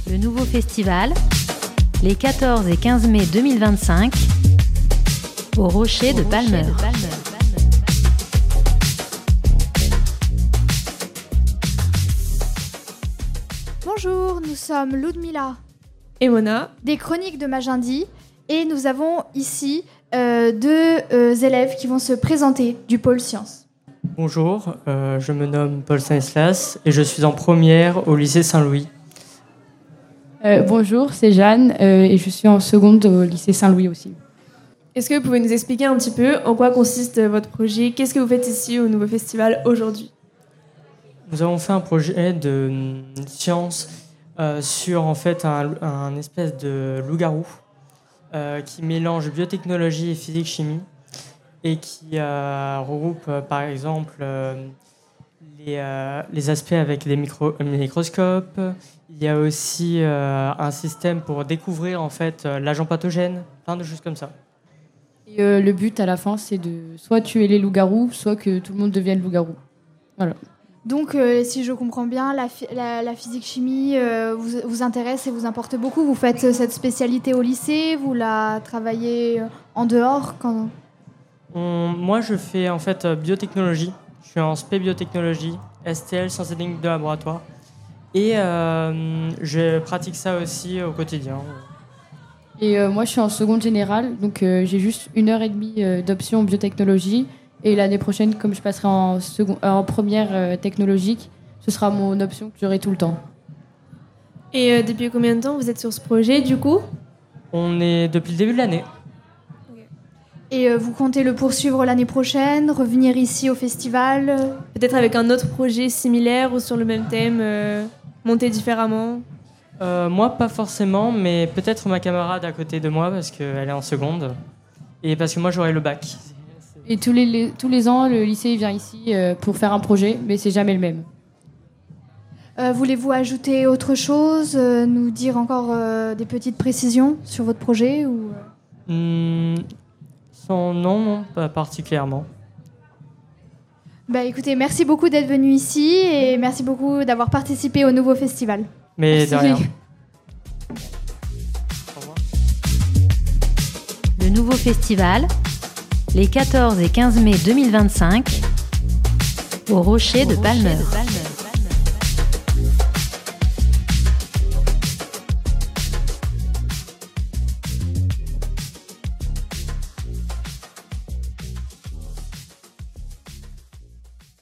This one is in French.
Le nouveau festival, les 14 et 15 mai 2025, au Rocher de Palmer. Bonjour, nous sommes Ludmila et Mona, des Chroniques de Magendie, et nous avons ici deux élèves qui vont se présenter du pôle sciences. Bonjour, je me nomme Paul Stanislas et je suis en première au lycée Saint-Louis. Bonjour, c'est Jeanne et je suis en seconde au lycée Saint-Louis aussi. Est-ce que vous pouvez nous expliquer un petit peu en quoi consiste votre projet? Qu'est-ce que vous faites ici au nouveau festival aujourd'hui? Nous avons fait un projet de science sur en fait un espèce de loup-garou qui mélange biotechnologie et physique-chimie et qui regroupe par exemple les aspects avec les microscopes. Il y a aussi un système pour découvrir en fait l'agent pathogène, plein de choses comme ça. Et le but à la fin, c'est de soit tuer les loups-garous, soit que tout le monde devienne loup-garou. Voilà. Donc, si je comprends bien, la physique-chimie vous intéresse et vous importe beaucoup. Vous faites cette spécialité au lycée, vous la travaillez en dehors Moi, je fais en fait biotechnologie. Je suis en spé biotechnologie, STL, sciences et techniques de laboratoire. Et je pratique ça aussi au quotidien. Et moi, je suis en seconde générale, donc j'ai juste 1h30 d'option biotechnologie. Et l'année prochaine, comme je passerai en première technologique, ce sera mon option que j'aurai tout le temps. Et depuis combien de temps vous êtes sur ce projet, du coup? On est depuis le début de l'année. Okay. Et vous comptez le poursuivre l'année prochaine, revenir ici au festival? Peut-être avec un autre projet similaire ou sur le même thème, monté différemment? Moi, pas forcément, mais peut-être ma camarade à côté de moi, parce qu'elle est en seconde, et parce que moi, j'aurai le bac. Et tous les ans, le lycée vient ici pour faire un projet, mais c'est jamais le même. Voulez-vous ajouter autre chose, nous dire encore des petites précisions sur votre projet ou... Non, pas particulièrement. Écoutez, merci beaucoup d'être venu ici et merci beaucoup d'avoir participé au nouveau festival. Mais merci. De rien. Au revoir. Le nouveau festival, les 14 et 15 mai 2025, au Rocher de Palmer.